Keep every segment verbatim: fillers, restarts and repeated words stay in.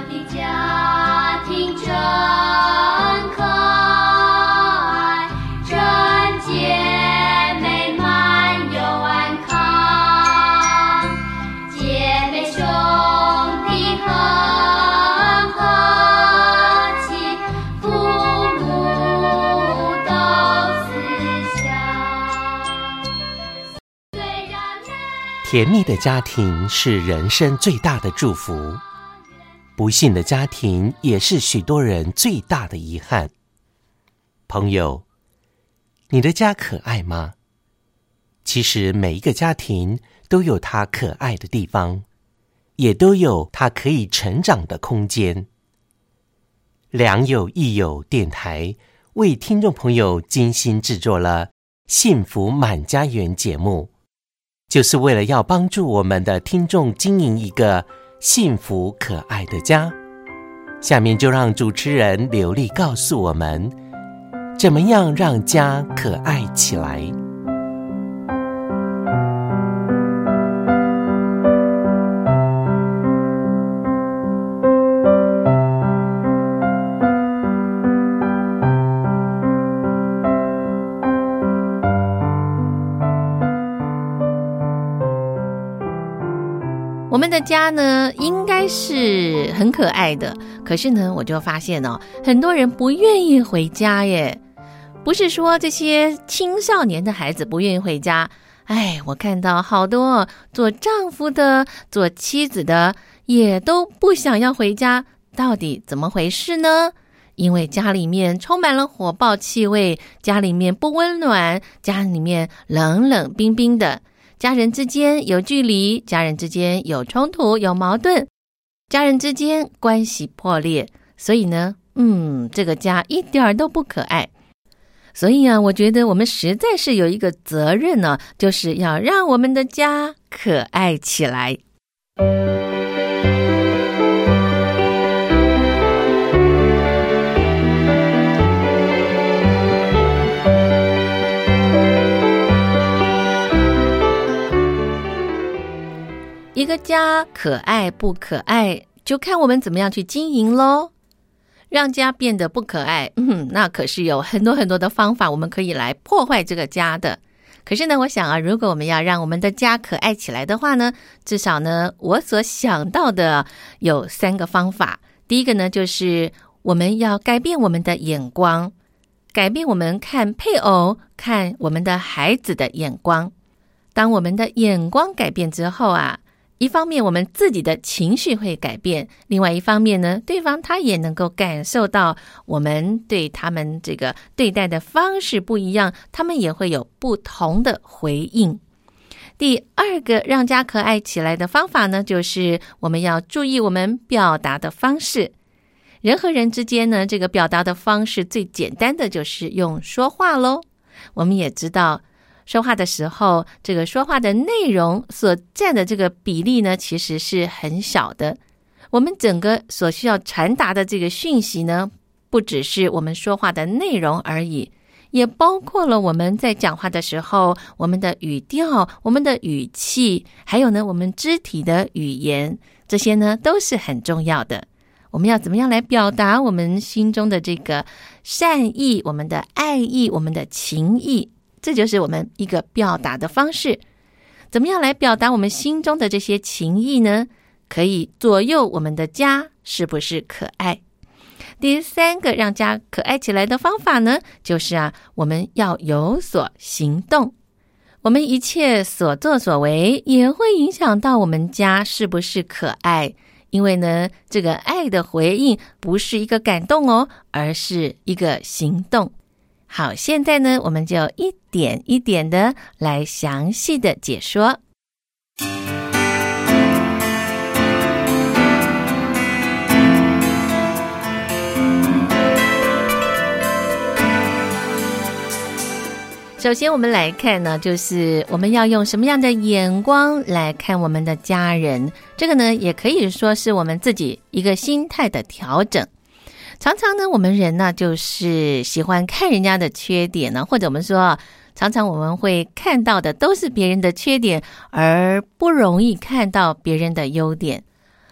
的家庭真可爱，纯洁美满又安康，姐妹兄弟很和气，父母都思想。 甜蜜的家庭是人生最大的祝福，不幸的家庭也是许多人最大的遗憾。朋友，你的家可爱吗？其实每一个家庭都有它可爱的地方，也都有它可以成长的空间。良友益友电台为听众朋友精心制作了幸福满家园节目，就是为了要帮助我们的听众经营一个幸福可爱的家。下面就让主持人刘丽告诉我们，怎么样让家可爱起来。 我们的家呢，应该是很可爱的，可是呢，我就发现哦，很多人不愿意回家耶。不是说这些青少年的孩子不愿意回家，哎，我看到好多做丈夫的、做妻子的，也都不想要回家。到底怎么回事呢？因为家里面充满了火爆气味，家里面不温暖，家里面冷冷冰冰的。家人之间有距离，家人之间有冲突，有矛盾，家人之间关系破裂，所以呢，嗯，这个家一点都不可爱。所以啊，我觉得我们实在是有一个责任呢，就是要让我们的家可爱起来。一个家可爱不可爱，就看我们怎么样去经营咯。让家变得不可爱，嗯，那可是有很多很多的方法，我们可以来破坏这个家的。可是呢，我想啊，如果我们要让我们的家可爱起来的话呢，至少呢，我所想到的有三个方法。第一个呢，就是我们要改变我们的眼光，改变我们看配偶、看我们的孩子的眼光。当我们的眼光改变之后啊，一方面我们自己的情绪会改变，另外一方面呢，对方他也能够感受到我们对他们这个对待的方式不一样，他们也会有不同的回应。第二个让家可爱起来的方法呢，就是我们要注意我们表达的方式。人和人之间呢，这个表达的方式最简单的就是用说话咯。我们也知道说话的时候，这个说话的内容所占的这个比例呢，其实是很小的。我们整个所需要传达的这个讯息呢，不只是我们说话的内容而已，也包括了我们在讲话的时候，我们的语调、我们的语气，还有呢，我们肢体的语言，这些呢都是很重要的。我们要怎么样来表达我们心中的这个善意、我们的爱意、我们的情意，这就是我们一个表达的方式。怎么样来表达我们心中的这些情意呢？可以左右我们的家是不是可爱。第三个让家可爱起来的方法呢，就是啊，我们要有所行动。我们一切所作所为也会影响到我们家是不是可爱。因为呢，这个爱的回应不是一个感动哦，而是一个行动。好，现在呢，我们就一点一点的来详细的解说。首先我们来看呢，就是我们要用什么样的眼光来看我们的家人。这个呢，也可以说是我们自己一个心态的调整。常常呢，我们人呢，就是喜欢看人家的缺点呢，或者我们说，常常我们会看到的都是别人的缺点，而不容易看到别人的优点。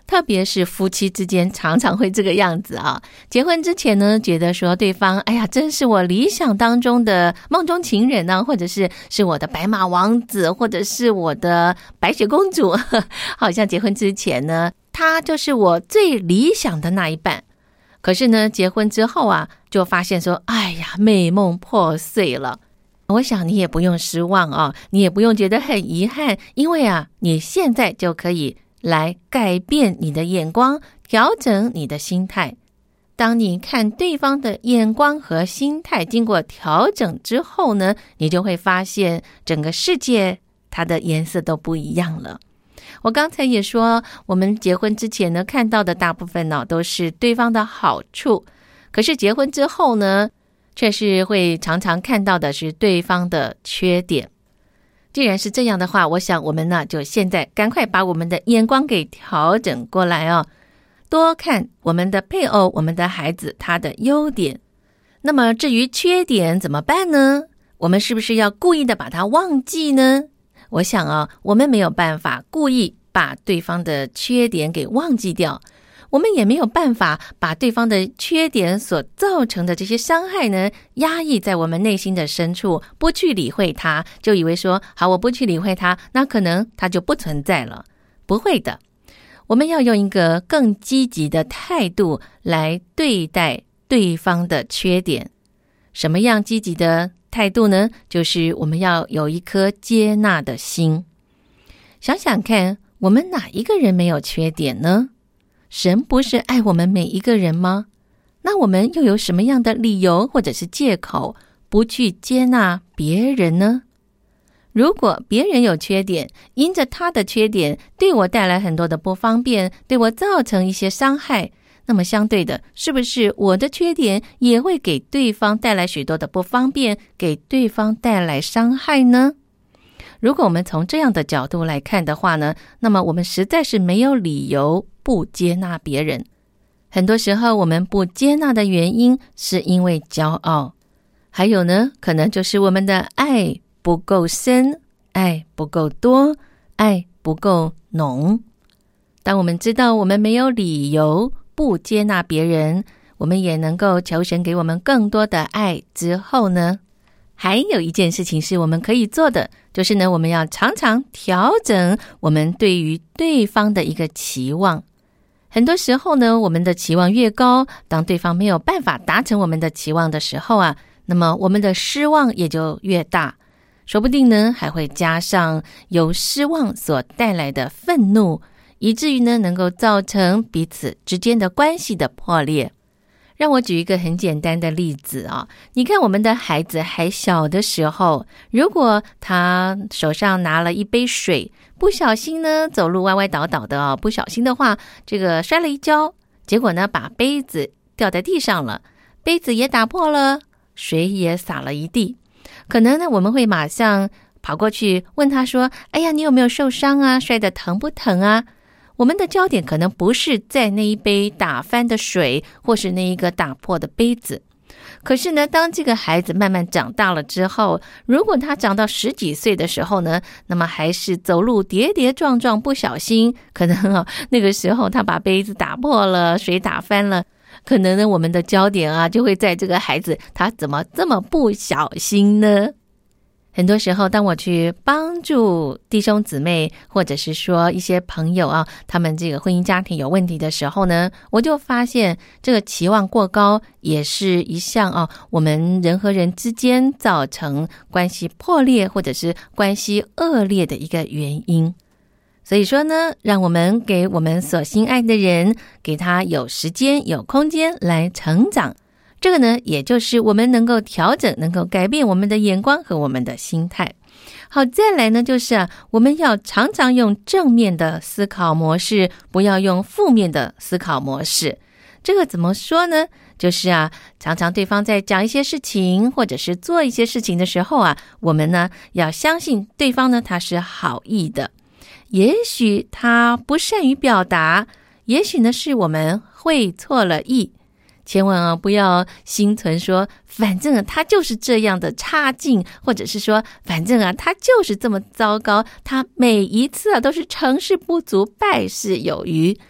特别是夫妻之间常常会这个样子啊。结婚之前呢，觉得说对方哎呀真是我理想当中的梦中情人呢、啊，或者是是我的白马王子，或者是我的白雪公主，好像结婚之前呢他就是我最理想的那一半。可是呢结婚之后啊，就发现说哎呀美梦破碎了。我想你也不用失望啊，你也不用觉得很遗憾，因为啊你现在就可以来改变你的眼光，调整你的心态。当你看对方的眼光和心态经过调整之后呢，你就会发现整个世界它的颜色都不一样了。我刚才也说，我们结婚之前呢，看到的大部分呢都是对方的好处，可是结婚之后呢，却是会常常看到的是对方的缺点。既然是这样的话，我想我们呢就现在赶快把我们的眼光给调整过来哦，多看我们的配偶、我们的孩子他的优点。那么至于缺点怎么办呢？我们是不是要故意的把它忘记呢？我想啊，我们没有办法故意把对方的缺点给忘记掉，我们也没有办法把对方的缺点所造成的这些伤害呢压抑在我们内心的深处，不去理会它，就以为说好，我不去理会它，那可能它就不存在了。不会的，我们要用一个更积极的态度来对待对方的缺点。什么样积极的态度呢？就是我们要有一颗接纳的心。想想看，我们哪一个人没有缺点呢？神不是爱我们每一个人吗？那我们又有什么样的理由或者是借口不去接纳别人呢？如果别人有缺点，因着他的缺点对我带来很多的不方便，对我造成一些伤害，那么相对的，是不是我的缺点也会给对方带来许多的不方便，给对方带来伤害呢？如果我们从这样的角度来看的话呢，那么我们实在是没有理由不接纳别人。很多时候我们不接纳的原因是因为骄傲，还有呢，可能就是我们的爱不够深，爱不够多，爱不够浓。当我们知道我们没有理由不接纳别人，我们也能够求神给我们更多的爱之后呢，还有一件事情是我们可以做的，就是呢，我们要常常调整我们对于对方的一个期望。很多时候呢，我们的期望越高，当对方没有办法达成我们的期望的时候啊，那么我们的失望也就越大，说不定呢，还会加上由失望所带来的愤怒，以至于呢，能够造成彼此之间的关系的破裂。让我举一个很简单的例子啊，你看我们的孩子还小的时候，如果他手上拿了一杯水，不小心呢走路歪歪倒倒的啊，不小心的话这个摔了一跤，结果呢把杯子掉在地上了，杯子也打破了，水也洒了一地。可能呢我们会马上跑过去问他说，哎呀，你有没有受伤啊？摔得疼不疼啊？我们的焦点可能不是在那一杯打翻的水，或是那一个打破的杯子。可是呢，当这个孩子慢慢长大了之后，如果他长到十几岁的时候呢，那么还是走路跌跌撞撞，不小心，可能啊，那个时候他把杯子打破了，水打翻了，可能呢，我们的焦点啊，就会在这个孩子他怎么这么不小心呢？很多时候当我去帮助弟兄姊妹，或者是说一些朋友啊，他们这个婚姻家庭有问题的时候呢，我就发现这个期望过高也是一项啊，我们人和人之间造成关系破裂或者是关系恶劣的一个原因。所以说呢，让我们给我们所心爱的人，给他有时间有空间来成长，这个呢，也就是我们能够调整，能够改变我们的眼光和我们的心态。好，再来呢，就是啊，我们要常常用正面的思考模式，不要用负面的思考模式。这个怎么说呢？就是啊，常常对方在讲一些事情，或者是做一些事情的时候啊，我们呢，要相信对方呢，他是好意的。也许他不善于表达，也许呢，是我们会错了意。千万啊，不要心存说反正啊他就是这样的差劲，或者是说反正啊他就是这么糟糕，他每一次啊都是成事不足败事有余。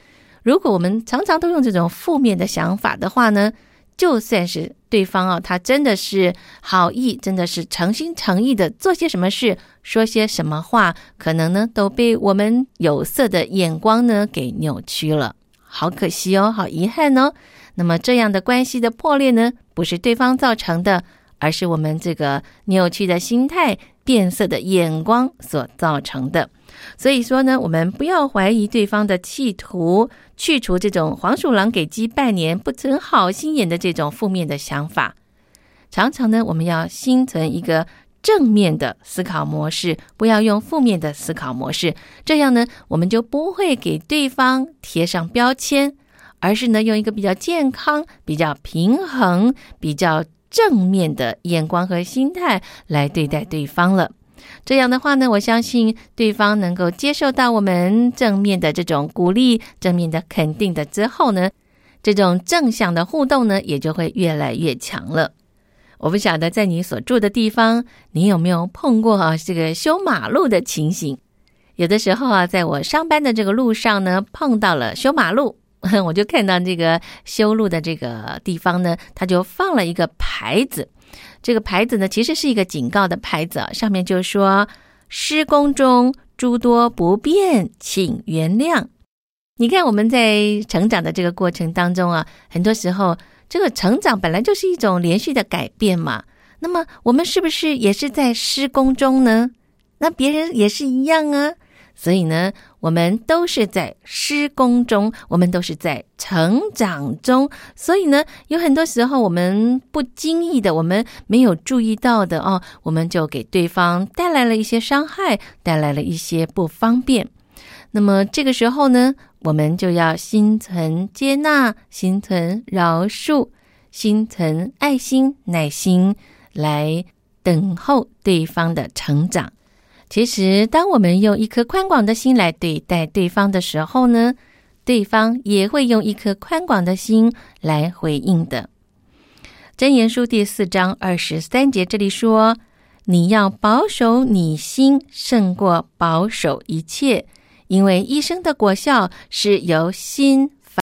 如果我们常常都用这种负面的想法的话呢，就算是对方啊，他真的是好意，真的是诚心诚意的做些什么事，说些什么话，可能呢都被我们有色的眼光呢给扭曲了。好可惜哦，好遗憾哦。那么这样的关系的破裂呢，不是对方造成的，而是我们这个扭曲的心态、变色的眼光所造成的。所以说呢，我们不要怀疑对方的企图，去除这种黄鼠狼给鸡拜年不存好心眼的这种负面的想法。常常呢，我们要心存一个正面的思考模式，不要用负面的思考模式，这样呢，我们就不会给对方贴上标签，而是呢，用一个比较健康、比较平衡、比较正面的眼光和心态来对待对方了。这样的话呢，我相信对方能够接受到我们正面的这种鼓励、正面的肯定的之后呢，这种正向的互动呢，也就会越来越强了。我不晓得在你所住的地方，你有没有碰过啊这个修马路的情形？有的时候啊，在我上班的这个路上呢，碰到了修马路，我就看到这个修路的这个地方呢，它就放了一个牌子。这个牌子呢，其实是一个警告的牌子啊，上面就说施工中诸多不便，请原谅。你看我们在成长的这个过程当中啊，很多时候这个成长本来就是一种连续的改变嘛，那么我们是不是也是在施工中呢？那别人也是一样啊。所以呢，我们都是在施工中，我们都是在成长中。所以呢，有很多时候我们不经意的，我们没有注意到的哦，我们就给对方带来了一些伤害，带来了一些不方便。那么这个时候呢，我们就要心存接纳，心存饶恕，心存爱心、耐心，来等候对方的成长。其实当我们用一颗宽广的心来对待对方的时候呢，对方也会用一颗宽广的心来回应的。箴言书第四章二十三节这里说，你要保守你心胜过保守一切，因为一生的果效是由心发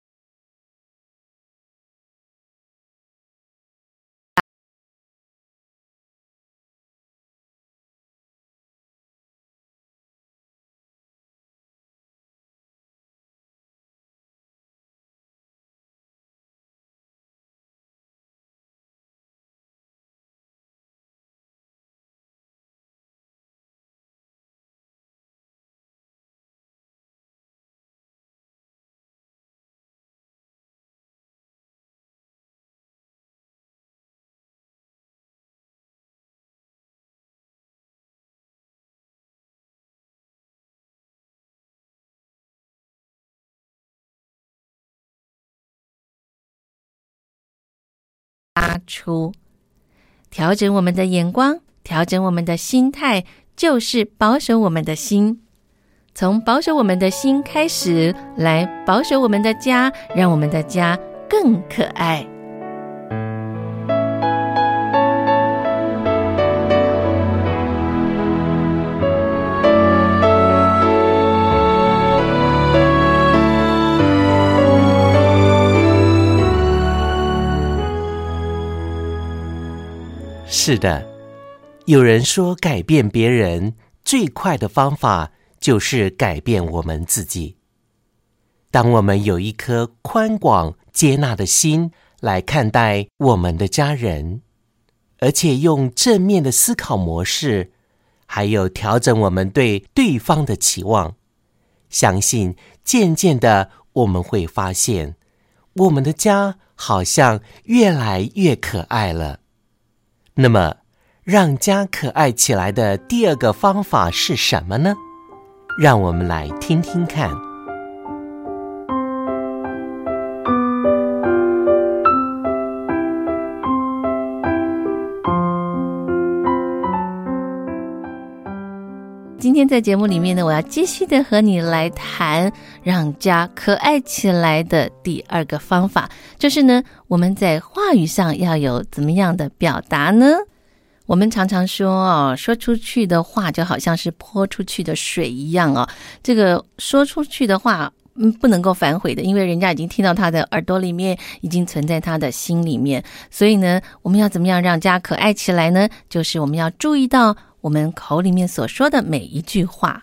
出。调整我们的眼光，调整我们的心态，就是保守我们的心。从保守我们的心开始，来保守我们的家，让我们的家更可爱。 是的，有人说改变别人最快的方法就是改变我们自己。当我们有一颗宽广接纳的心来看待我们的家人，而且用正面的思考模式，还有调整我们对对方的期望，相信渐渐的我们会发现，我们的家好像越来越可爱了。那么，让家可爱起来的第二个方法是什么呢？让我们来听听看。 今天在节目里面呢，我要继续的和你来谈让家可爱起来的第二个方法，就是呢，我们在话语上要有怎么样的表达呢？我们常常说哦，说出去的话就好像是泼出去的水一样哦。这个说出去的话嗯不能够反悔的，因为人家已经听到他的耳朵里面，已经存在他的心里面。所以呢，我们要怎么样让家可爱起来呢？就是我们要注意到我们口里面所说的每一句话。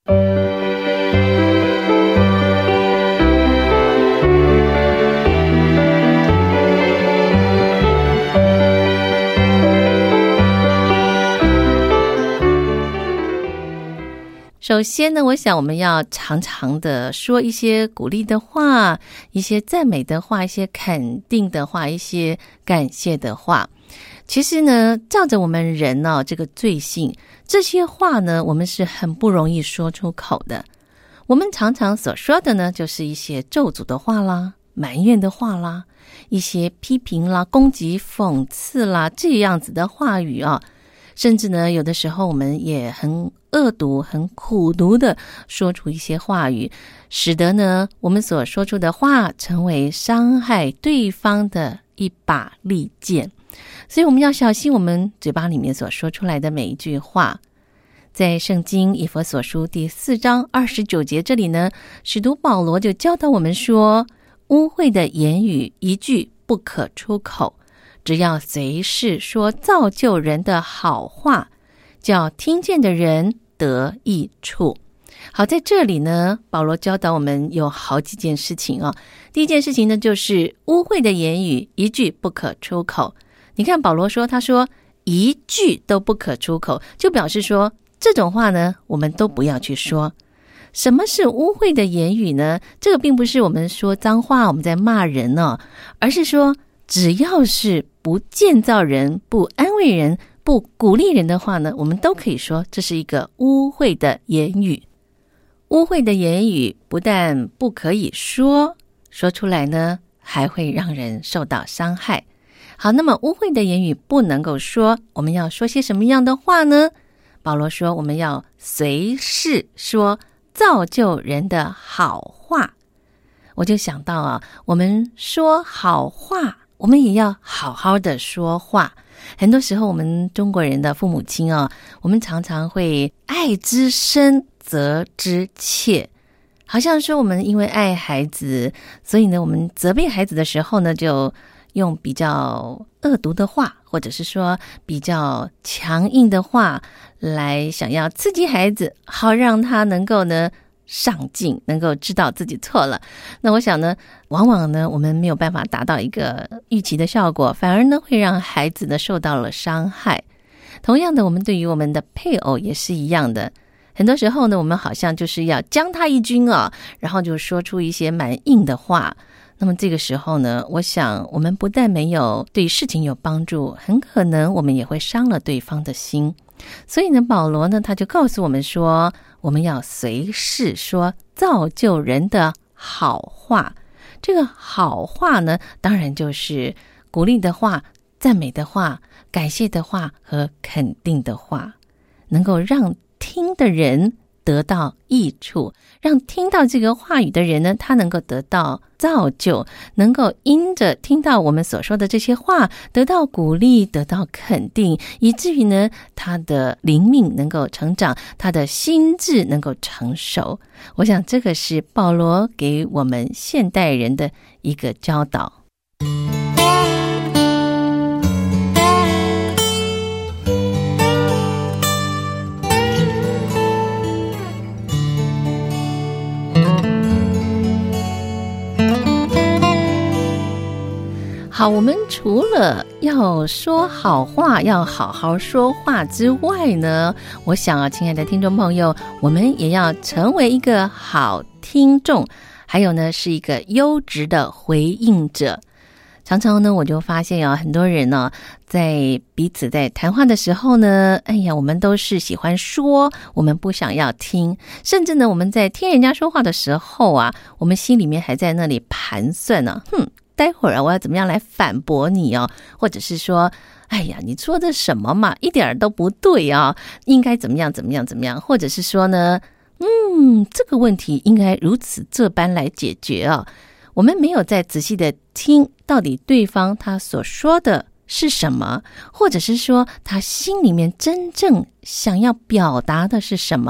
首先呢，我想我们要常常的说一些鼓励的话，一些赞美的话，一些肯定的话，一些感谢的话。其实呢，照着我们人呢、哦、这个罪性，这些话呢，我们是很不容易说出口的。我们常常所说的呢，就是一些咒诅的话啦，埋怨的话啦，一些批评啦、攻击、讽刺啦，这样子的话语啊。甚至呢，有的时候我们也很恶毒、很苦毒的说出一些话语，使得呢，我们所说出的话成为伤害对方的一把利剑。所以我们要小心我们嘴巴里面所说出来的每一句话。在圣经以弗所书第四章二十九节这里呢，使徒保罗就教导我们说，污秽的言语一句不可出口，只要随时说造就人的好话，叫听见的人得益处。好，在这里呢，保罗教导我们有好几件事情哦。第一件事情呢，就是污秽的言语一句不可出口。你看保罗说，他说一句都不可出口，就表示说这种话呢，我们都不要去说。什么是污秽的言语呢？这个并不是我们说脏话，我们在骂人哦，而是说只要是不建造人、不安慰人、不鼓励人的话呢，我们都可以说这是一个污秽的言语。污秽的言语不但不可以说，说出来呢，还会让人受到伤害。好，那么污秽的言语不能够说，我们要说些什么样的话呢？保罗说，我们要随时说造就人的好话。我就想到啊，我们说好话，我们也要好好的说话。很多时候我们中国人的父母亲啊，我们常常会爱之深责之切，好像说我们因为爱孩子，所以呢我们责备孩子的时候呢，就用比较恶毒的话，或者是说比较强硬的话来想要刺激孩子，好让他能够呢上进，能够知道自己错了。那我想呢，往往呢我们没有办法达到一个预期的效果，反而呢会让孩子呢受到了伤害。同样的，我们对于我们的配偶也是一样的，很多时候呢我们好像就是要将他一军啊，然后就说出一些蛮硬的话。那么这个时候呢，我想我们不但没有对事情有帮助，很可能我们也会伤了对方的心。所以呢，保罗呢他就告诉我们说，我们要随时说造就人的好话。这个好话呢，当然就是鼓励的话、赞美的话、感谢的话和肯定的话，能够让听的人得到益处，让听到这个话语的人呢，他能够得到造就，能够因着听到我们所说的这些话得到鼓励，得到肯定，以至于呢他的灵命能够成长，他的心智能够成熟。我想这个是保罗给我们现代人的一个教导。好，我们除了要说好话，要好好说话之外呢，我想啊，亲爱的听众朋友，我们也要成为一个好听众，还有呢，是一个优质的回应者。常常呢，我就发现啊，很多人呢，在彼此在谈话的时候呢，哎呀，我们都是喜欢说，我们不想要听，甚至呢，我们在听人家说话的时候啊，我们心里面还在那里盘算呢、啊，哼。待会儿啊，我要怎么样来反驳你哦？或者是说，哎呀，你说的什么嘛，一点都不对啊，应该怎么样怎么样怎么样？或者是说呢，嗯，这个问题应该如此这般来解决啊。我们没有再仔细的听到底对方他所说的是什么，或者是说他心里面真正想要表达的是什么。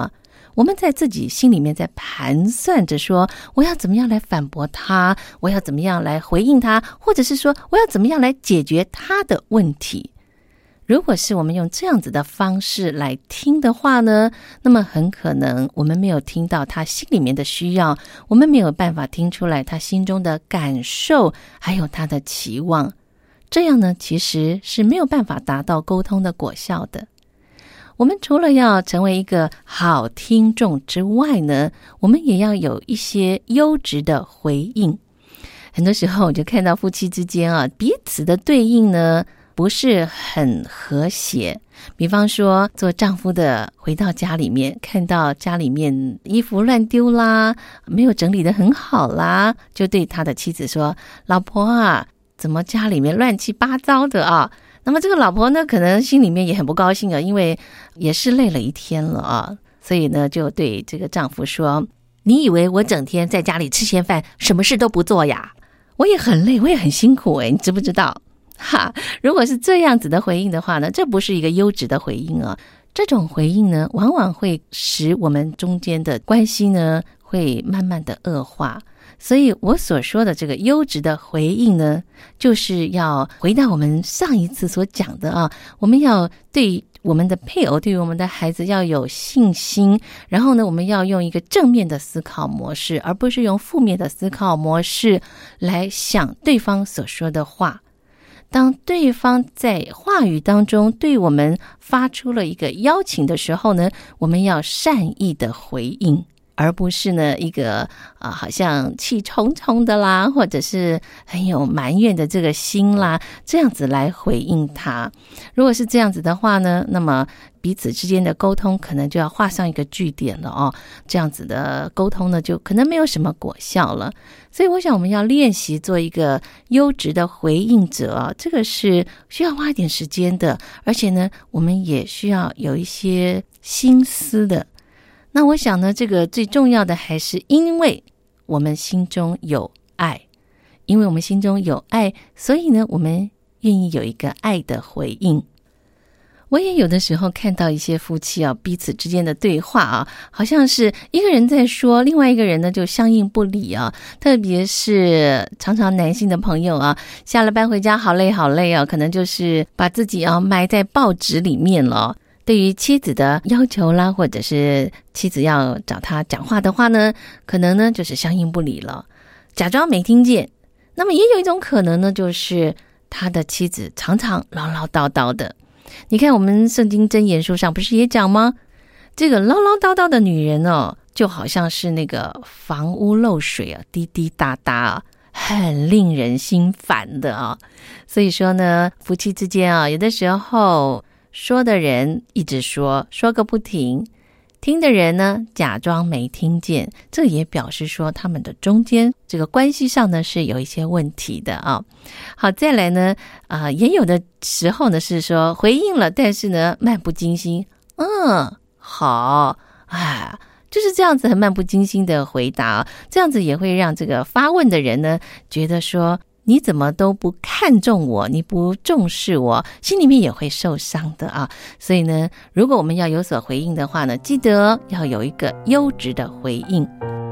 我们在自己心里面在盘算着说，我要怎么样来反驳他，我要怎么样来回应他，或者是说我要怎么样来解决他的问题。如果是我们用这样子的方式来听的话呢，那么很可能我们没有听到他心里面的需要，我们没有办法听出来他心中的感受，还有他的期望。这样呢，其实是没有办法达到沟通的果效的。我们除了要成为一个好听众之外呢，我们也要有一些优质的回应。很多时候我就看到夫妻之间啊，彼此的对应呢不是很和谐。比方说做丈夫的回到家里面，看到家里面衣服乱丢啦，没有整理得很好啦，就对他的妻子说，老婆啊，怎么家里面乱七八糟的啊？那么这个老婆呢，可能心里面也很不高兴啊，因为也是累了一天了啊，所以呢就对这个丈夫说，你以为我整天在家里吃闲饭，什么事都不做呀？我也很累，我也很辛苦诶，你知不知道？哈，如果是这样子的回应的话呢，这不是一个优质的回应啊。这种回应呢，往往会使我们中间的关系呢，会慢慢的恶化。所以我所说的这个优质的回应呢，就是要回到我们上一次所讲的啊，我们要对我们的配偶，对于我们的孩子要有信心，然后呢，我们要用一个正面的思考模式，而不是用负面的思考模式来想对方所说的话。当对方在话语当中对我们发出了一个邀请的时候呢，我们要善意的回应，而不是呢一个啊、呃、好像气冲冲的啦，或者是很有埋怨的这个心啦，这样子来回应他。如果是这样子的话呢，那么彼此之间的沟通可能就要画上一个句点了哦。这样子的沟通呢，就可能没有什么果效了。所以我想我们要练习做一个优质的回应者啊，这个是需要花一点时间的，而且呢，我们也需要有一些心思的。那我想呢，这个最重要的还是因为我们心中有爱，因为我们心中有爱，所以呢，我们愿意有一个爱的回应。我也有的时候看到一些夫妻啊，彼此之间的对话啊，好像是一个人在说，另外一个人呢就相应不理啊。特别是常常男性的朋友啊，下了班回家好累好累啊，可能就是把自己啊埋在报纸里面了。对于妻子的要求啦，或者是妻子要找他讲话的话呢，可能呢就是相应不理了，假装没听见。那么也有一种可能呢，就是他的妻子常常唠唠叨叨的。你看我们圣经箴言书上不是也讲吗？这个唠唠叨叨的女人哦，就好像是那个房屋漏水啊，滴滴答答啊，很令人心烦的啊。所以说呢，夫妻之间啊，有的时候说的人一直说，说个不停，听的人呢假装没听见，这也表示说他们的中间这个关系上呢是有一些问题的啊。好，再来呢啊、呃，也有的时候呢是说回应了，但是呢漫不经心，嗯，好，哎，就是这样子很漫不经心的回答，这样子也会让这个发问的人呢觉得说，你怎么都不看重我，你不重视我，心里面也会受伤的啊。所以呢，如果我们要有所回应的话呢，记得要有一个优质的回应。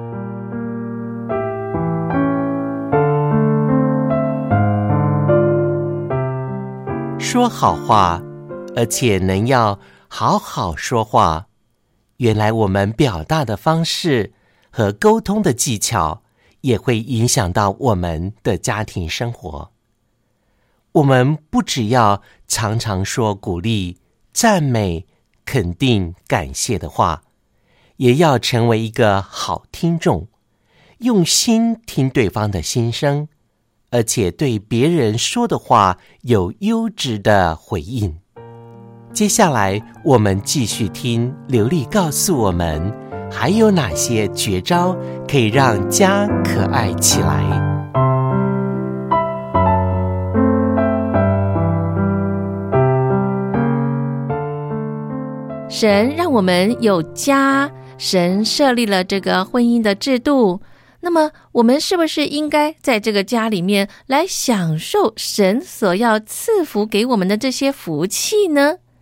说好话，而且能要好好说话。原来我们表达的方式和沟通的技巧也会影响到我们的家庭生活。我们不只要常常说鼓励、赞美、肯定、感谢的话，也要成为一个好听众，用心听对方的心声，而且对别人说的话有优质的回应。接下来我们继续听刘丽告诉我们还有哪些绝招可以让家可爱起来。 神让我们有家，神设立了这个婚姻的制度，那么我们是不是应该在这个家里面来享受神所要赐福给我们的这些福气呢？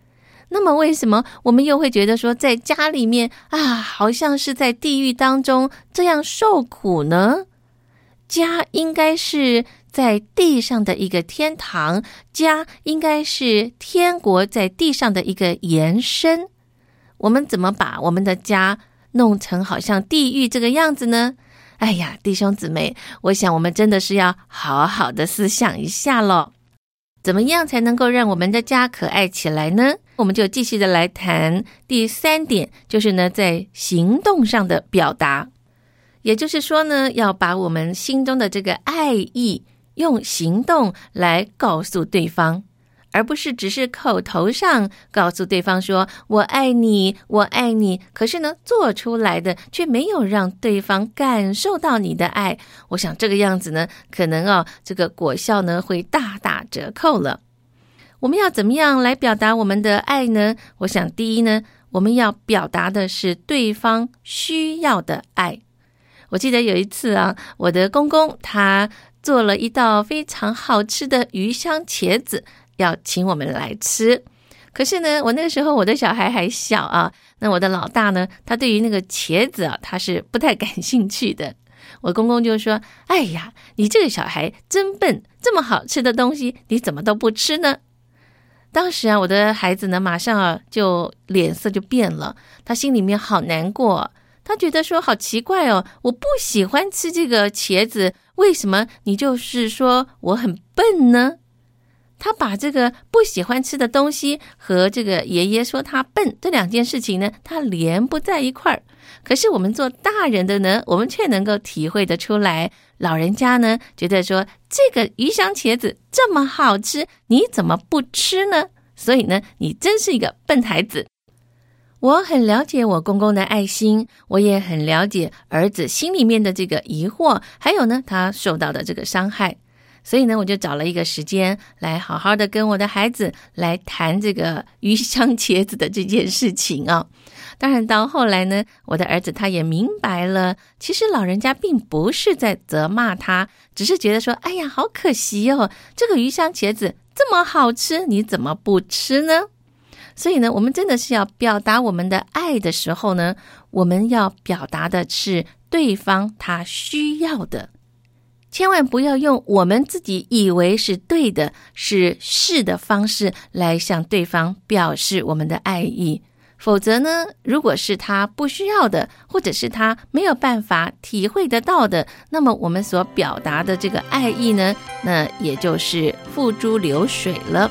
那么为什么我们又会觉得说在家里面啊，好像是在地狱当中这样受苦呢？家应该是在地上的一个天堂，家应该是天国在地上的一个延伸。我们怎么把我们的家弄成好像地狱这个样子呢？哎呀，弟兄姊妹，我想我们真的是要好好的思想一下咯。怎么样才能够让我们的家可爱起来呢？我们就继续的来谈第三点，就是呢，在行动上的表达。也就是说呢，要把我们心中的这个爱意用行动来告诉对方，而不是只是口头上告诉对方说我爱你我爱你，可是呢做出来的却没有让对方感受到你的爱。我想这个样子呢，可能哦这个果效呢会大打折扣了。我们要怎么样来表达我们的爱呢？我想第一呢，我们要表达的是对方需要的爱。我记得有一次啊，我的公公他做了一道非常好吃的鱼香茄子，要请我们来吃。可是呢，我那个时候我的小孩还小啊，那我的老大呢，他对于那个茄子啊，他是不太感兴趣的。我公公就说：哎呀，你这个小孩真笨，这么好吃的东西你怎么都不吃呢？当时啊，我的孩子呢马上啊就脸色就变了，他心里面好难过，他觉得说好奇怪哦，我不喜欢吃这个茄子，为什么你就是说我很笨呢？他把这个不喜欢吃的东西和这个爷爷说他笨这两件事情呢，他连不在一块儿。可是我们做大人的呢，我们却能够体会得出来，老人家呢觉得说这个鱼香茄子这么好吃，你怎么不吃呢？所以呢，你真是一个笨孩子。我很了解我公公的爱心，我也很了解儿子心里面的这个疑惑，还有呢他受到的这个伤害。所以呢，我就找了一个时间来好好的跟我的孩子来谈这个鱼香茄子的这件事情啊。当然到后来呢，我的儿子他也明白了，其实老人家并不是在责骂他，只是觉得说，哎呀，好可惜哦，这个鱼香茄子这么好吃，你怎么不吃呢？所以呢，我们真的是要表达我们的爱的时候呢，我们要表达的是对方他需要的。千万不要用我们自己以为是对的，是是的方式来向对方表示我们的爱意。否则呢，如果是他不需要的，或者是他没有办法体会得到的，那么我们所表达的这个爱意呢，那也就是付诸流水了。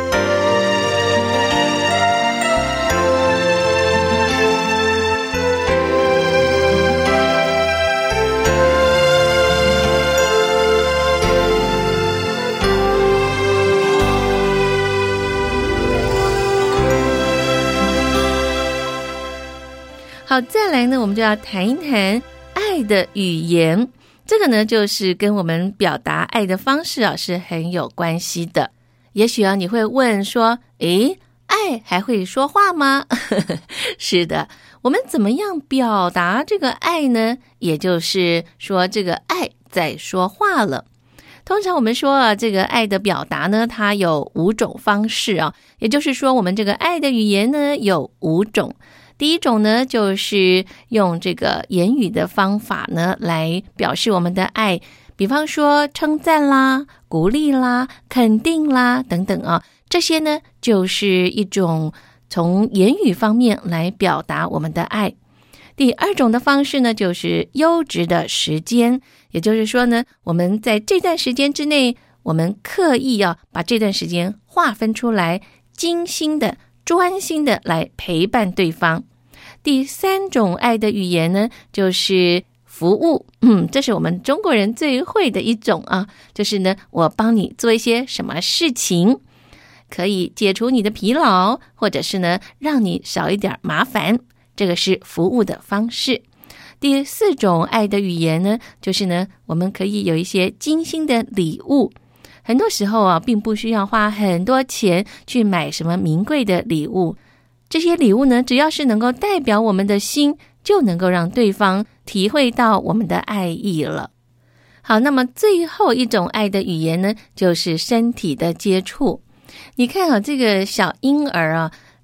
好，再来呢，我们就要谈一谈爱的语言。这个呢，就是跟我们表达爱的方式啊，是很有关系的。也许啊，你会问说，诶，爱还会说话吗？是的，我们怎么样表达这个爱呢？也就是说，这个爱在说话了。通常我们说啊，这个爱的表达呢，它有五种方式啊，也就是说，我们这个爱的语言呢，有五种。第一种呢，就是用这个言语的方法呢，来表示我们的爱，比方说称赞啦、鼓励啦、肯定啦等等啊，这些呢，就是一种从言语方面来表达我们的爱。第二种的方式呢，就是优质的时间，也就是说呢，我们在这段时间之内，我们刻意要把这段时间划分出来，精心的专心的来陪伴对方。第三种爱的语言呢，就是服务。嗯，这是我们中国人最会的一种啊，就是呢，我帮你做一些什么事情，可以解除你的疲劳，或者是呢，让你少一点麻烦，这个是服务的方式。第四种爱的语言呢，就是呢，我们可以有一些精心的礼物。很多时候啊，并不需要花很多钱去买什么名贵的礼物，这些礼物呢，只要是能够代表我们的心，就能够让对方体会到我们的爱意了。好，那么最后一种爱的语言呢，就是身体的接触。你看啊，这个小婴儿啊，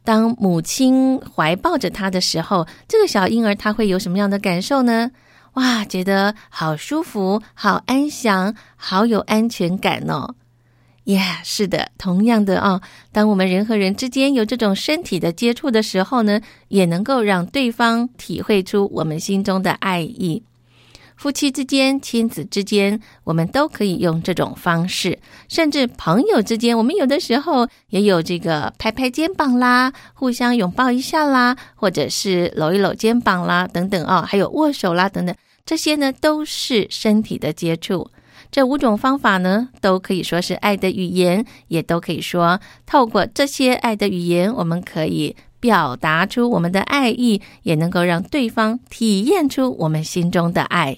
当母亲怀抱着他的时候，这个小婴儿他会有什么样的感受呢？哇，觉得好舒服，好安详，好有安全感哦。Yeah， 是的，同样的哦，当我们人和人之间有这种身体的接触的时候呢，也能够让对方体会出我们心中的爱意。夫妻之间、亲子之间，我们都可以用这种方式，甚至朋友之间，我们有的时候也有这个拍拍肩膀啦，互相拥抱一下啦，或者是搂一搂肩膀啦，等等哦，还有握手啦，等等，这些呢都是身体的接触。这五种方法呢，都可以说是爱的语言，也都可以说透过这些爱的语言，我们可以表达出我们的爱意，也能够让对方体验出我们心中的爱。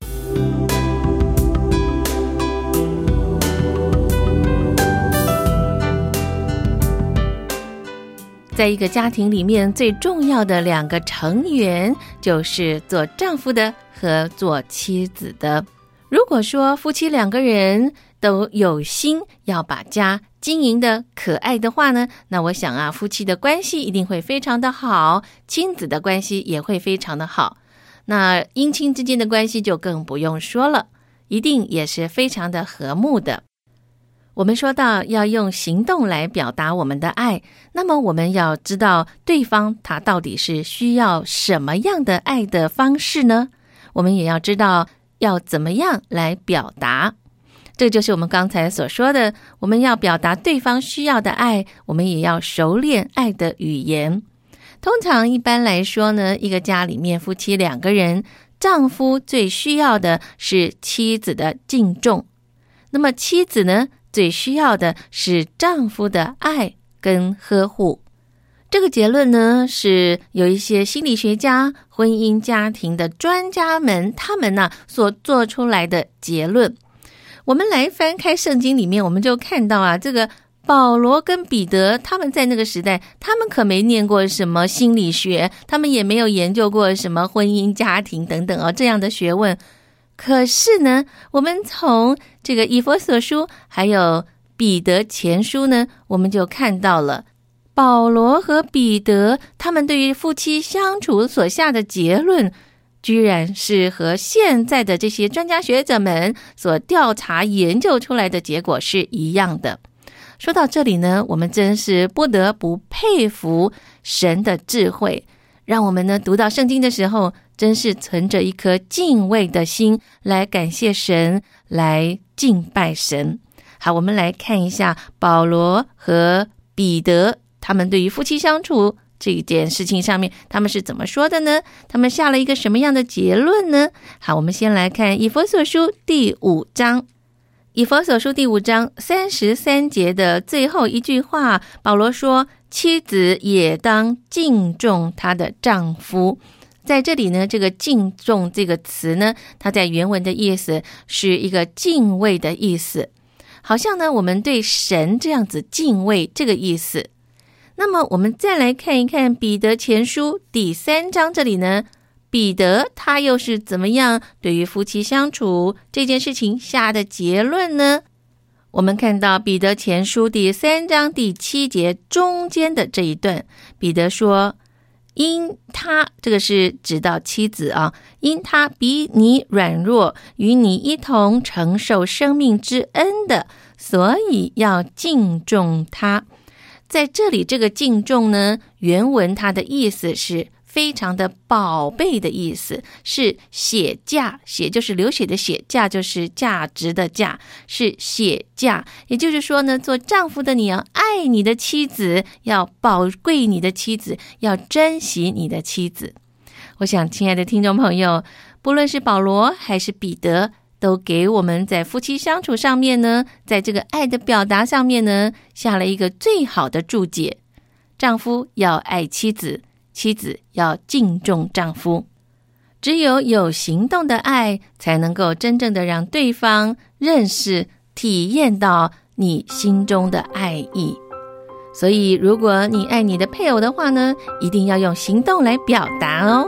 在一个家庭里面，最重要的两个成员就是做丈夫的和做妻子的。如果说夫妻两个人都有心要把家经营的可爱的话呢，那我想啊，夫妻的关系一定会非常的好，亲子的关系也会非常的好，那姻亲之间的关系就更不用说了，一定也是非常的和睦的。我们说到要用行动来表达我们的爱，那么我们要知道对方他到底是需要什么样的爱的方式呢？我们也要知道要怎么样来表达。这就是我们刚才所说的，我们要表达对方需要的爱，我们也要熟练爱的语言。通常一般来说呢，一个家里面夫妻两个人，丈夫最需要的是妻子的敬重，那么妻子呢，最需要的是丈夫的爱跟呵护。这个结论呢，是有一些心理学家、婚姻家庭的专家们，他们呢所做出来的结论。我们来翻开圣经里面，我们就看到啊，这个保罗跟彼得，他们在那个时代，他们可没念过什么心理学，他们也没有研究过什么婚姻家庭等等哦这样的学问。可是呢，我们从这个以弗所书还有彼得前书呢，我们就看到了保罗和彼得他们对于夫妻相处所下的结论，居然是和现在的这些专家学者们所调查研究出来的结果是一样的。说到这里呢，我们真是不得不佩服神的智慧，让我们呢读到圣经的时候，真是存着一颗敬畏的心来感谢神，来敬拜神。好，我们来看一下保罗和彼得他们对于夫妻相处这件事情上面，他们是怎么说的呢？他们下了一个什么样的结论呢？好，我们先来看以弗所书第五章。以弗所书第五章三十三节的最后一句话，保罗说，妻子也当敬重她的丈夫。在这里呢，这个敬重这个词呢，它在原文的意思是一个敬畏的意思，好像呢我们对神这样子敬畏这个意思。那么我们再来看一看彼得前书第三章，这里呢，彼得他又是怎么样对于夫妻相处这件事情下的结论呢？我们看到彼得前书第三章第七节中间的这一段，彼得说，因他，这个是指到妻子啊，因他比你软弱，与你一同承受生命之恩的，所以要敬重他。在这里这个敬重呢，原文它的意思是非常的宝贝的意思，是血价，血就是流血的血，价就是价值的价，是血价。也就是说呢，做丈夫的你要爱你的妻子，要宝贵你的妻子，要珍惜你的妻子。我想亲爱的听众朋友，不论是保罗还是彼得，都给我们在夫妻相处上面呢，在这个爱的表达上面呢，下了一个最好的注解。丈夫要爱妻子，妻子要敬重丈夫。只有有行动的爱，才能够真正的让对方认识、体验到你心中的爱意。所以如果你爱你的配偶的话呢，一定要用行动来表达哦。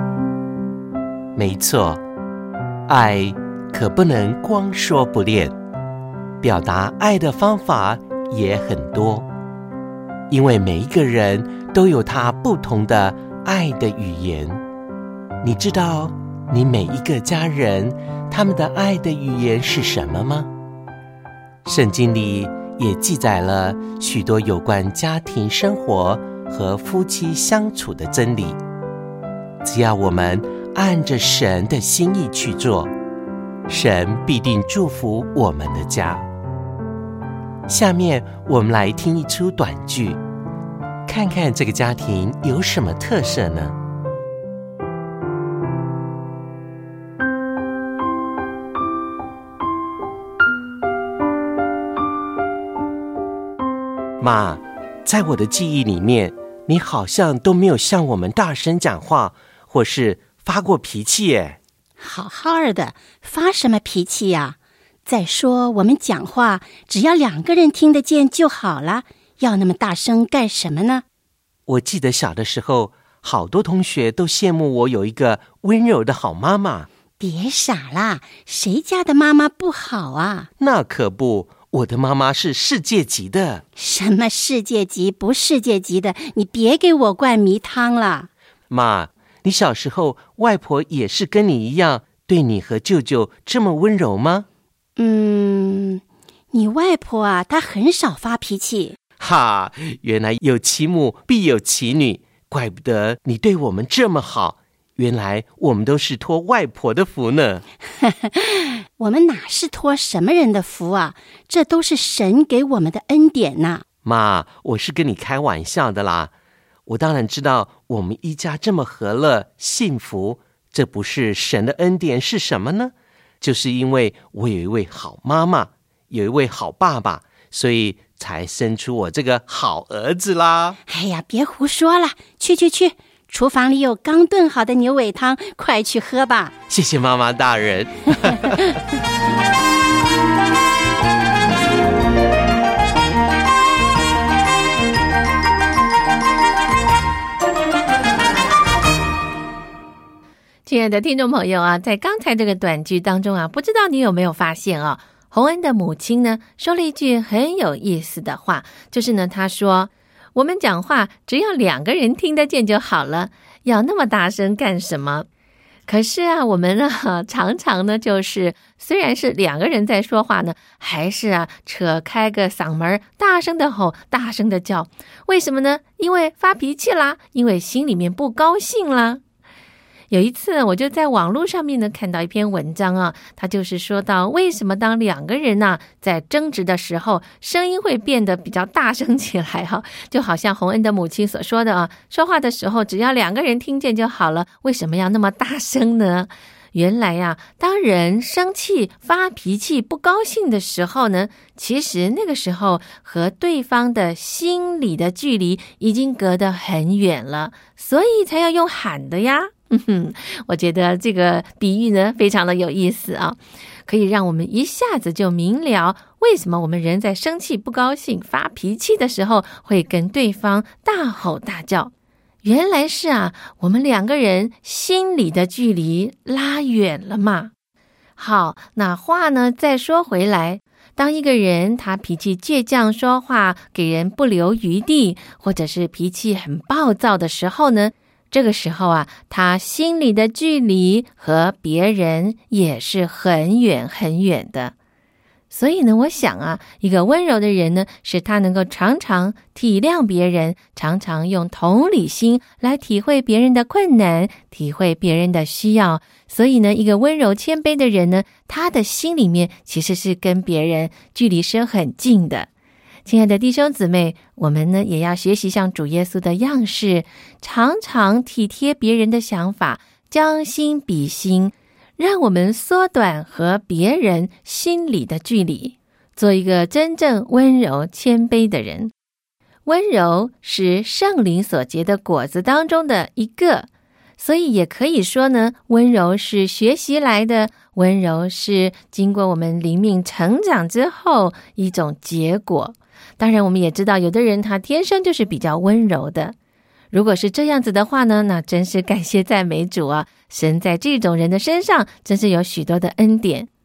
没错，爱可不能光说不练， 表达爱的方法也很多，因为每一个人都有他不同的爱的语言。你知道你每一个家人他们的爱的语言是什么吗？圣经里也记载了许多有关家庭生活和夫妻相处的真理。只要我们按着神的心意去做，神必定祝福我们的家。下面我们来听一出短剧，看看这个家庭有什么特色呢？妈，在我的记忆里面，你好像都没有向我们大声讲话，或是发过脾气耶。 好好的，发什么脾气呀？再说我们讲话只要两个人听得见就好了，要那么大声干什么呢？ 我记得小的时候，好多同学都羡慕我有一个温柔的好妈妈。 别傻啦，谁家的妈妈不好啊？ 那可不，我的妈妈是世界级的。 什么世界级不世界级的？你别给我灌迷汤了。 妈，你小时候外婆也是跟你一样对你和舅舅这么温柔吗？ 嗯，你外婆啊，她很少发脾气。 哈，原来有其母必有其女，怪不得你对我们这么好，原来我们都是托外婆的福呢。 我们哪是托什么人的福啊，这都是神给我们的恩典呐。 妈，我是跟你开玩笑的啦。我当然知道我们一家这么和乐幸福，这不是神的恩典是什么呢？就是因为我有一位好妈妈，有一位好爸爸，所以才生出我这个好儿子啦。 哎呀，别胡说了，去去去，厨房里有刚炖好的牛尾汤，快去喝吧。 谢谢妈妈大人。 亲爱的听众朋友啊，在刚才这个短剧当中啊，不知道你有没有发现啊，洪恩的母亲呢说了一句很有意思的话，就是呢，她说我们讲话只要两个人听得见就好了，要那么大声干什么？可是啊，我们呢常常呢就是虽然是两个人在说话呢，还是啊扯开个嗓门，大声的吼，大声的叫。为什么呢？因为发脾气啦，因为心里面不高兴啦。有一次我就在网络上面呢看到一篇文章啊，它就是说到为什么当两个人呢、啊、在争执的时候声音会变得比较大声起来哈、啊，就好像洪恩的母亲所说的啊，说话的时候只要两个人听见就好了，为什么要那么大声呢？原来呀、啊，当人生气、发脾气、不高兴的时候呢，其实那个时候和对方的心理的距离已经隔得很远了，所以才要用喊的呀。嗯哼，我觉得这个比喻呢非常的有意思啊，可以让我们一下子就明了为什么我们人在生气、不高兴、发脾气的时候会跟对方大吼大叫。原来是啊，我们两个人心里的距离拉远了嘛。好，那话呢再说回来，当一个人他脾气倔强，说话给人不留余地，或者是脾气很暴躁的时候呢，这个时候啊，他心里的距离和别人也是很远很远的。所以呢，我想啊，一个温柔的人呢，是他能够常常体谅别人，常常用同理心来体会别人的困难，体会别人的需要。所以呢，一个温柔谦卑的人呢，他的心里面其实是跟别人距离是很近的。亲爱的弟兄姊妹，我们呢也要学习像主耶稣的样式，常常体贴别人的想法，将心比心，让我们缩短和别人心里的距离，做一个真正温柔谦卑的人。温柔是圣灵所结的果子当中的一个，所以也可以说呢，温柔是学习来的，温柔是经过我们灵命成长之后一种结果。当然我们也知道有的人他天生就是比较温柔的，如果是这样子的话呢，那真是感谢赞美主啊，神在这种人的身上真是有许多的恩典。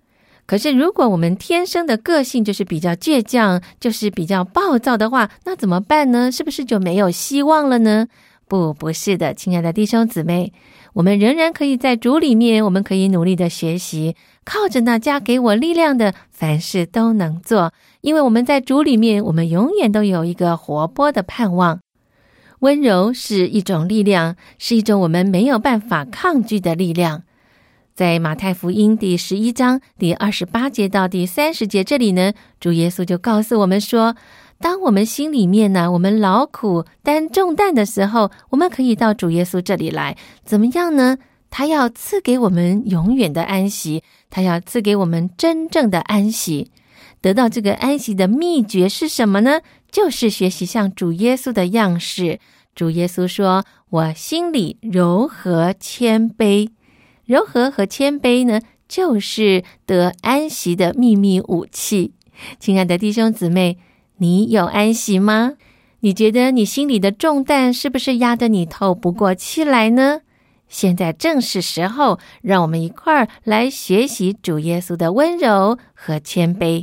可是如果我们天生的个性就是比较倔强，就是比较暴躁的话，那怎么办呢？是不是就没有希望了呢？不，不是的，亲爱的弟兄姊妹，我们仍然可以在主里面，我们可以努力的学习，靠着那加给我力量的，凡事都能做。因为我们在主里面，我们永远都有一个活泼的盼望。温柔是一种力量，是一种我们没有办法抗拒的力量。在马太福音第十一章第二十八节到第三十节这里呢，主耶稣就告诉我们说，当我们心里面呢，我们劳苦担重担的时候，我们可以到主耶稣这里来，怎么样呢？他要赐给我们永远的安息，他要赐给我们真正的安息。得到这个安息的秘诀是什么呢？就是学习像主耶稣的样式。主耶稣说，我心里柔和谦卑。柔和和谦卑呢，就是得安息的秘密武器。亲爱的弟兄姊妹，你有安息吗？你觉得你心里的重担是不是压得你透不过气来呢？现在正是时候，让我们一块儿来学习主耶稣的温柔和谦卑。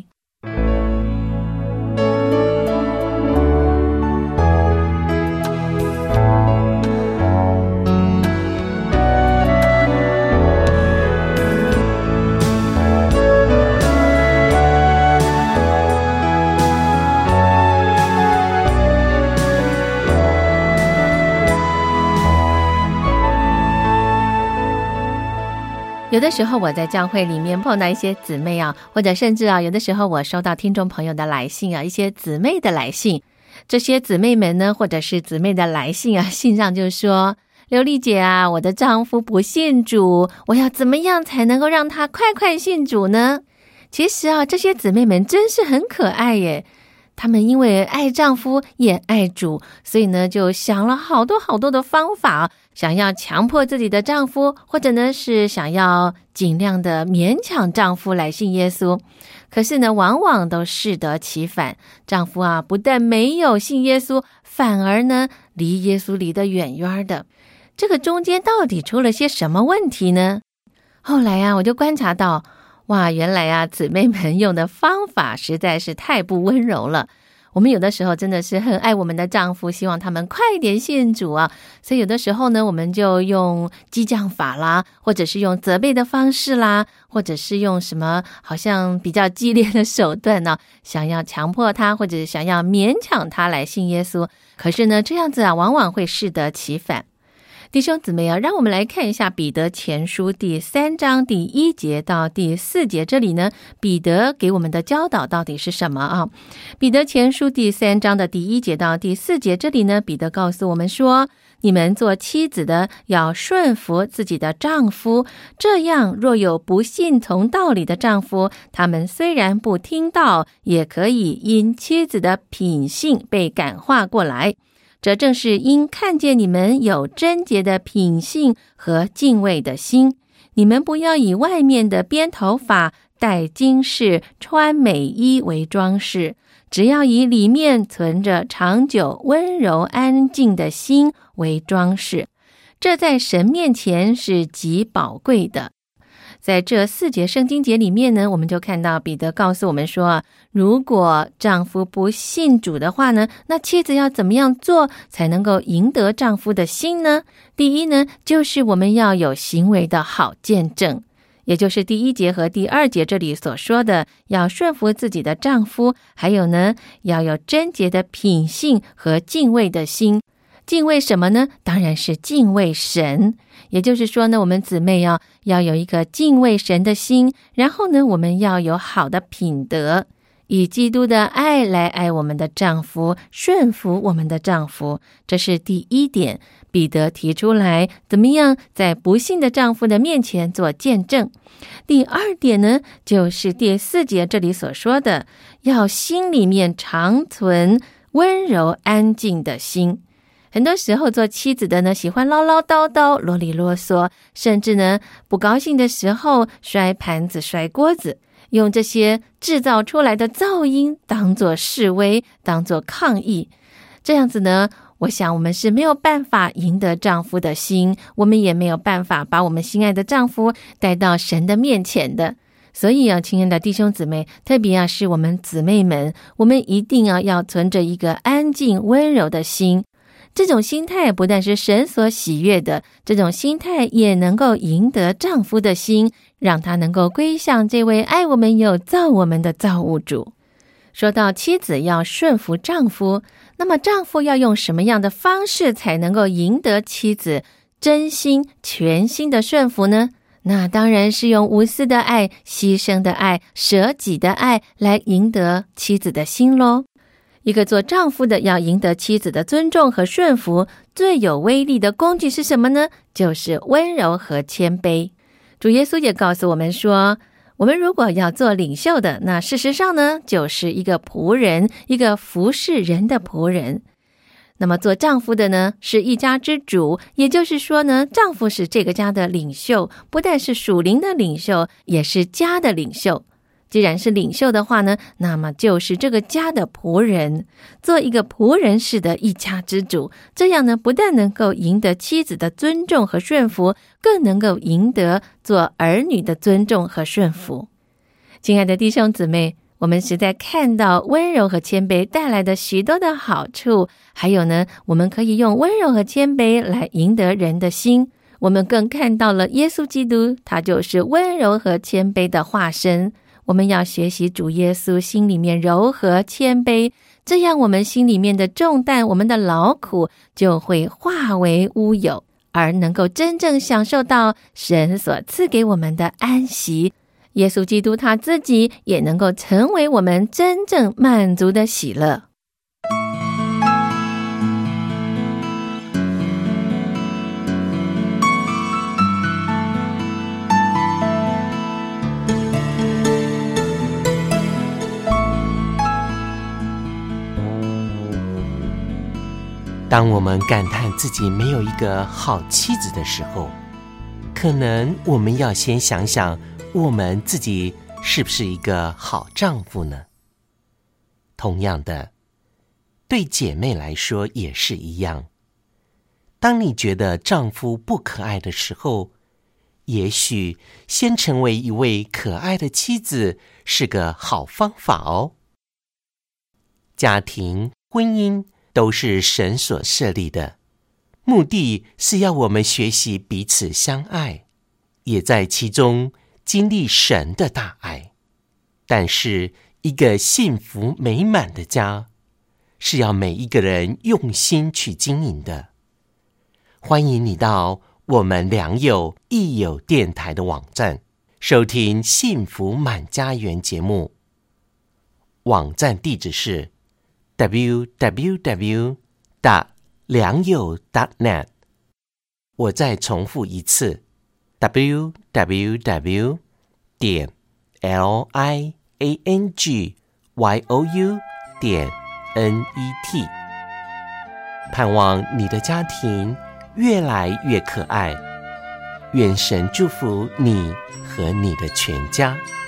有的时候我在教会里面碰到一些姊妹啊，或者甚至啊，有的时候我收到听众朋友的来信啊，一些姊妹的来信，这些姊妹们呢，或者是姊妹的来信啊，信上就说，刘丽姐啊，我的丈夫不信主，我要怎么样才能够让他快快信主呢？其实啊，这些姊妹们真是很可爱耶，她们因为爱丈夫也爱主，所以呢就想了好多好多的方法，想要强迫自己的丈夫，或者呢是想要尽量的勉强丈夫来信耶稣。可是呢往往都适得其反，丈夫啊不但没有信耶稣，反而呢离耶稣离得远远的。这个中间到底出了些什么问题呢？后来啊我就观察到，哇，原来啊姊妹们用的方法实在是太不温柔了。我们有的时候真的是很爱我们的丈夫，希望他们快一点信主啊，所以有的时候呢我们就用激将法啦，或者是用责备的方式啦，或者是用什么好像比较激烈的手段呢，想要强迫他，或者想要勉强他来信耶稣。可是呢这样子啊往往会适得其反。弟兄姊妹啊，让我们来看一下彼得前书第三章第一节到第四节，这里呢彼得给我们的教导到底是什么啊？彼得前书第三章的第一节到第四节，这里呢彼得告诉我们说，你们做妻子的要顺服自己的丈夫，这样若有不信从道理的丈夫，他们虽然不听道，也可以因妻子的品性被感化过来。这正是因看见你们有贞洁的品性和敬畏的心，你们不要以外面的编头发、戴金饰、穿美衣为装饰，只要以里面存着长久温柔安静的心为装饰，这在神面前是极宝贵的。在这四节圣经节里面呢，我们就看到彼得告诉我们说，如果丈夫不信主的话呢，那妻子要怎么样做才能够赢得丈夫的心呢？第一呢，就是我们要有行为的好见证，也就是第一节和第二节这里所说的，要顺服自己的丈夫，还有呢，要有贞洁的品性和敬畏的心。敬畏什么呢？当然是敬畏神。也就是说呢，我们姊妹要要有一个敬畏神的心，然后呢，我们要有好的品德，以基督的爱来爱我们的丈夫，顺服我们的丈夫。这是第一点，彼得提出来怎么样在不信的丈夫的面前做见证。第二点呢，就是第四节这里所说的，要心里面常存温柔安静的心。很多时候做妻子的呢，喜欢唠唠叨叨、啰里啰嗦，甚至呢不高兴的时候摔盘子、摔锅子，用这些制造出来的噪音当作示威，当作抗议。这样子呢，我想我们是没有办法赢得丈夫的心，我们也没有办法把我们心爱的丈夫带到神的面前的。 所以啊，亲爱的弟兄姊妹，特别啊是我们姊妹们，我们一定啊要存着一个安静温柔的心。这种心态不但是神所喜悦的，这种心态也能够赢得丈夫的心，让他能够归向这位爱我们又造我们的造物主。说到妻子要顺服丈夫，那么丈夫要用什么样的方式才能够赢得妻子真心全心的顺服呢？那当然是用无私的爱、牺牲的爱、舍己的爱来赢得妻子的心咯。一个做丈夫的要赢得妻子的尊重和顺服，最有威力的工具是什么呢？就是温柔和谦卑。主耶稣也告诉我们说，我们如果要做领袖的，那事实上呢，就是一个仆人，一个服侍人的仆人。那么做丈夫的呢，是一家之主，也就是说呢，丈夫是这个家的领袖，不但是属灵的领袖，也是家的领袖。既然是领袖的话呢，那么就是这个家的仆人，做一个仆人式的一家之主，这样呢，不但能够赢得妻子的尊重和顺服，更能够赢得做儿女的尊重和顺服。亲爱的弟兄姊妹，我们实在看到温柔和谦卑带来的许多的好处，还有呢，我们可以用温柔和谦卑来赢得人的心。我们更看到了耶稣基督，他就是温柔和谦卑的化身。我们要学习主耶稣心里面柔和谦卑，这样我们心里面的重担，我们的劳苦就会化为乌有，而能够真正享受到神所赐给我们的安息。耶稣基督他自己也能够成为我们真正满足的喜乐。 当我们感叹自己没有一个好妻子的时候，可能我们要先想想我们自己是不是一个好丈夫呢？同样的，对姐妹来说也是一样。当你觉得丈夫不可爱的时候，也许先成为一位可爱的妻子是个好方法哦。家庭、婚姻都是神所设立的，目的是要我们学习彼此相爱，也在其中经历神的大爱。但是一个幸福美满的家，是要每一个人用心去经营的。欢迎你到我们良友益友电台的网站，收听幸福满家园节目。网站地址是 double-u double-u double-u 点 良友 点 net。 我再重复一次 double-u double-u double-u 点 l i a n g y o u 点 n e t。 盼望你的家庭越来越可爱，愿神祝福你和你的全家。